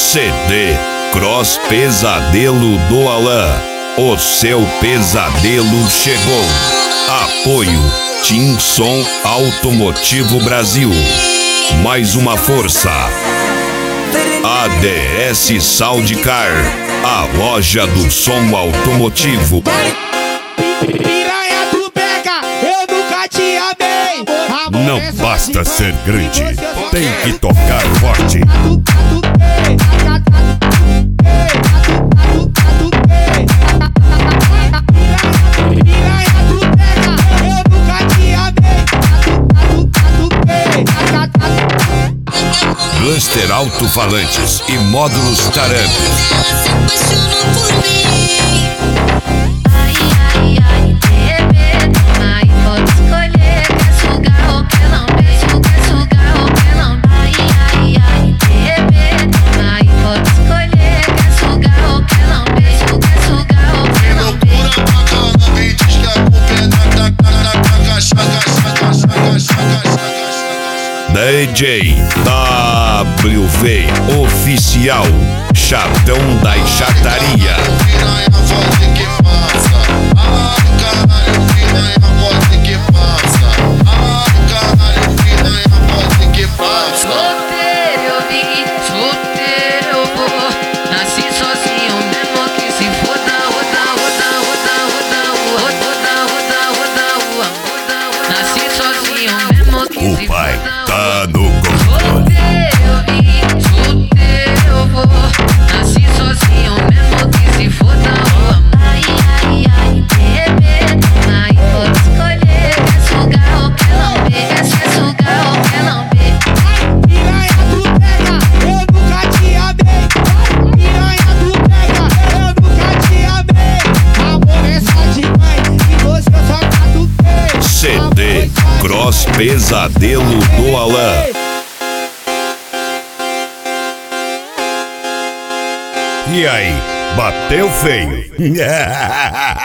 CD Cross Pesadelo do Alan. O seu pesadelo chegou. Apoio Team Som Automotivo Brasil. Mais uma força. ADS Soundcar, a loja do som automotivo. Piranha do Beca, eu nunca te amei. Não basta ser grande, tem que tocar forte. Cluster alto-falantes e módulos Taramp. DJ WV Oficial, chatão da chataria. Solteiro eu vim, solteiro eu vou. Nasci sozinho mesmo que se foda. Nasci sozinho mesmo que se O foda. pai tá no controle. Solteiro eu vim, solteiro eu vou. Nasci sozinho mesmo que se foda. Ai, ai, ai, bebê, ai, pode escolher. Quer sugar ou quer lamber? Quer sugar ou quer lamber? Piranha do Beca, eu nunca te amei. Piranha do Beca, eu nunca te amei. Amor é só de mãe e você só catuquei. CD Cross Pesadelo do Alan. E aí, bateu feio?